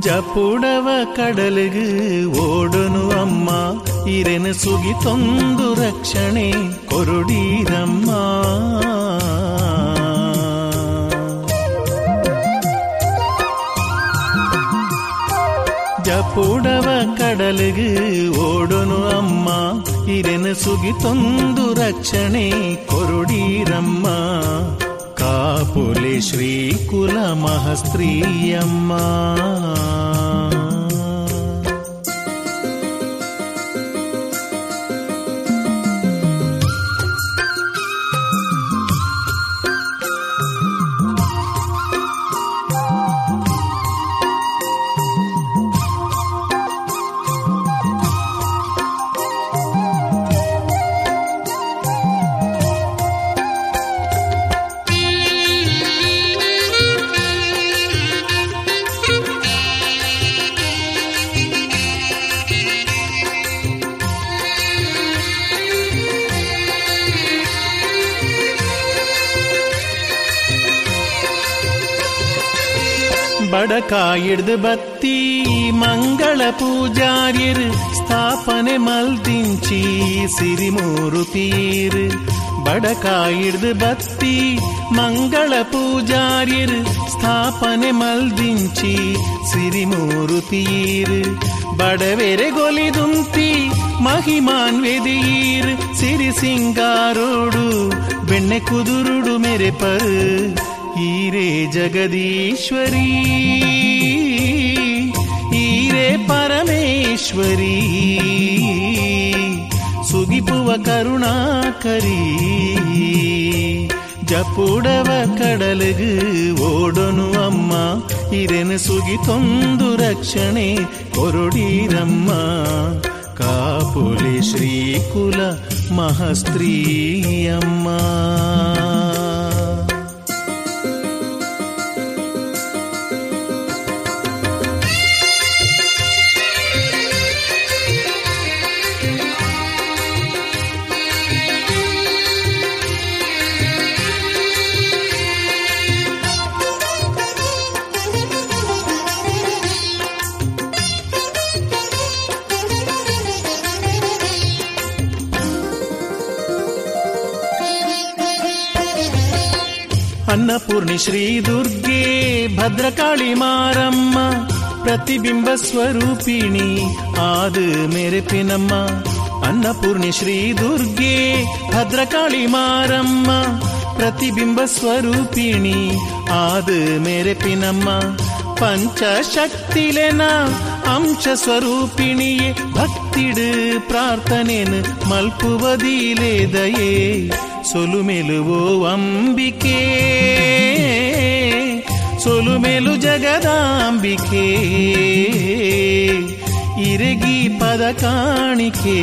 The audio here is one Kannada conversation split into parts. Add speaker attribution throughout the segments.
Speaker 1: ಜಪುಡವ ಕಡಲಿಗೆ ಓಡನು ಅಮ್ಮ, ಇರೆನು ಸುಗಿತೊಂದು ರಕ್ಷಣೆ ಕೊರುಡೀರಮ್ಮ. ಜಪುಡವ ಕಡಲಿಗೆ ಓಡನು ಅಮ್ಮ, ಇರೆನು ಸುಗಿತೊಂದು ರಕ್ಷಣೆ ಕೊರುಡೀರಮ್ಮ. ಕಾಪುಲೆ ಶ್ರೀಕುಲ ಮಹಸ್ತ್ರೀಯಮ್ಮ. ಬಡಕಾಯಿಡ್ದು ಬತ್ತಿ ಮಂಗಳ ಪೂಜಾರ್ಯರು ಸ್ಥಾಪನೆ ಮಲ್ದಿಂಚಿ ಸಿರಿಮೂರುತೀರು. ಬಡಕಾಯಿಡ್ದು ಬತ್ತಿ ಮಂಗಳ ಪೂಜಾರ್ಯರು ಸ್ಥಾಪನೆ ಮಲ್ದಿಂಚಿ ಸಿರಿಮೂರುತೀರು. ಬಡವೆರೆ ಗೊಲಿದುಂತಿ ಮಹಿಮಾನ್ ವೆದಿಯೀರು. ಸಿರಿ ಸಿಂಗಾರೋಡು ಬೆಣ್ಣೆ ಕುದುರುಡು ಮೆರೆಪರು ಈರೇ ಜಗದೀಶ್ವರಿ, ಈರೇ ಪರಮೇಶ್ವರಿ. ಸುಗಿಪುವ ಕರುಣಾಕರಿ, ಜಪುಡವ ಕಡಲಿಗೆ ಓಡನು ಅಮ್ಮ, ಇರೆನು ಸುಗಿತೊಂದು ರಕ್ಷಣೆ ಕೊರುಡೀರಮ್ಮ. ಕಾಪುಲೆ ಶ್ರೀಕುಲ ಮಹಸ್ತ್ರೀಯಮ್ಮ. ಅನ್ನಪೂರ್ಣಿ ಶ್ರೀ ದುರ್ಗೆ ಭದ್ರಕಾಳಿ ಮಾರಮ್ಮ, ಪ್ರತಿಬಿಂಬ ಸ್ವರೂಪಿಣಿ ಆದು ಮೆರೆಪಿನಮ್ಮ. ಅನ್ನಪೂರ್ಣಿ ಶ್ರೀ ದುರ್ಗೆ ಭದ್ರಕಾಳಿ ಮಾರಮ್ಮ, ಪ್ರತಿಬಿಂಬ ಸ್ವರೂಪಿಣಿ ಆದು ಮೆರೆಪಿನಮ್ಮ. ಪಂಚಶಕ್ತಿಲೆನ ಅಂಶ ಸ್ವರೂಪಿಣಿಯೇ ಭಕ್ತಿಡು ಪ್ರಾರ್ಥನೆನು ಮಲ್ಪುವದೀಲೆ ದಯೇ. ಸೊಲುಮೆಲುವೋ ಅಂಬಿಕೆ, ಸೊಲುಮೆಲು ಜಗದಾಂಬಿಕೆ, ಇರಗಿ ಪದ ಕಾಣಿಕೆ.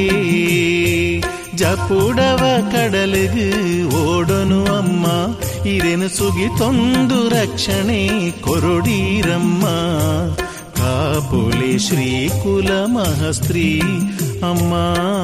Speaker 1: ಜಪುಡವ ಕಡಲಿಗೆ ಓಡನು ಅಮ್ಮ, ಇರೆನು ಸುಗಿತೊಂದು ರಕ್ಷಣೆ ಕೊರುಡೀರಮ್ಮ. ಕಾಪುಲೆ ಶ್ರೀಕುಲ ಮಹಸ್ತ್ರೀ ಅಮ್ಮ.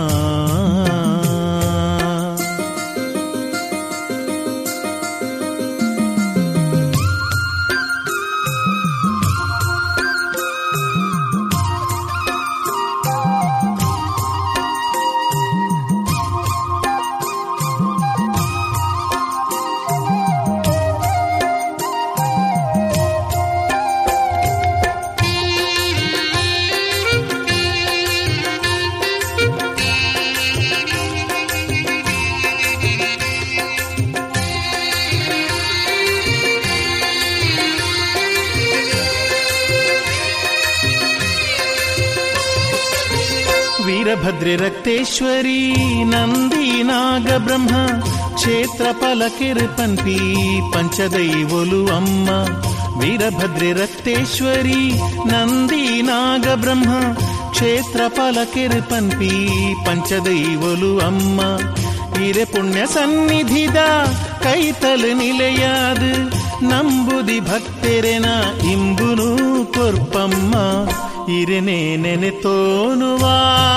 Speaker 1: ವೀರಭದ್ರೆ ರಕ್ತೇಶ್ವರಿ ನಂದಿ ನಾಗ ಬ್ರಹ್ಮ, ಕ್ಷೇತ್ರಫಲ ಕಿರುಪನ್ಪಿ ಪಂಚದೈವೊಲು ಅಮ್ಮ. ವೀರಭದ್ರೆ ರಕ್ತೇಶ್ವರಿ ನಂದಿ ನಾಗ ಬ್ರಹ್ಮ, ಕ್ಷೇತ್ರಫಲ ಕಿರುಪನ್ಪಿ ಪಂಚದೈವೊಲು ಅಮ್ಮ. ಇರೆ ಪುಣ್ಯ ಸನ್ನಿಧಿದ ಕೈತಲು ನಿಲೆಯಾದು, ನಂಬುದಿ ಭಕ್ತೆರೆನ ಇಂಬುನು ಕೊರ್ಪಮ್ಮ. ಇರೆನೆ ನೆನೆ ತೋನುವಾ,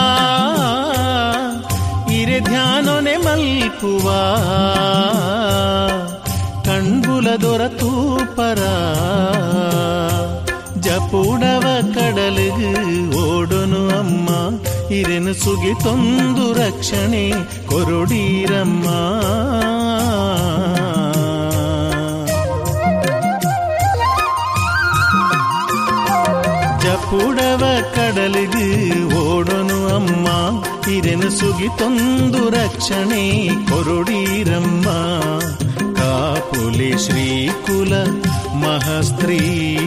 Speaker 1: ಇರೆ ಧ್ಯಾನೊನೆ ಮಲ್ಪುವಾ. ಕಣ್ಬುಲ ದೊರತು ಪರ ಜಪುಡವ ಕಡಲಿಗೆ ಓಡೋನು ಅಮ್ಮ ಇರೆನು ಸುಗಿತೊಂದು ರಕ್ಷಣೆ ಕೊರುಡೀರಮ್ಮ. ಜಪುಡವ ಕಡಲಿಗೆ ಓಡೋನು ಅಮ್ಮ ಇರೆನು ಸುಗಿತೊಂದು ರಕ್ಷಣೆ ಕೊರುಡೀರಮ್ಮ. ಕಾಪುಲಿ ಶ್ರೀಕುಲ ಮಹಸ್ತ್ರೀ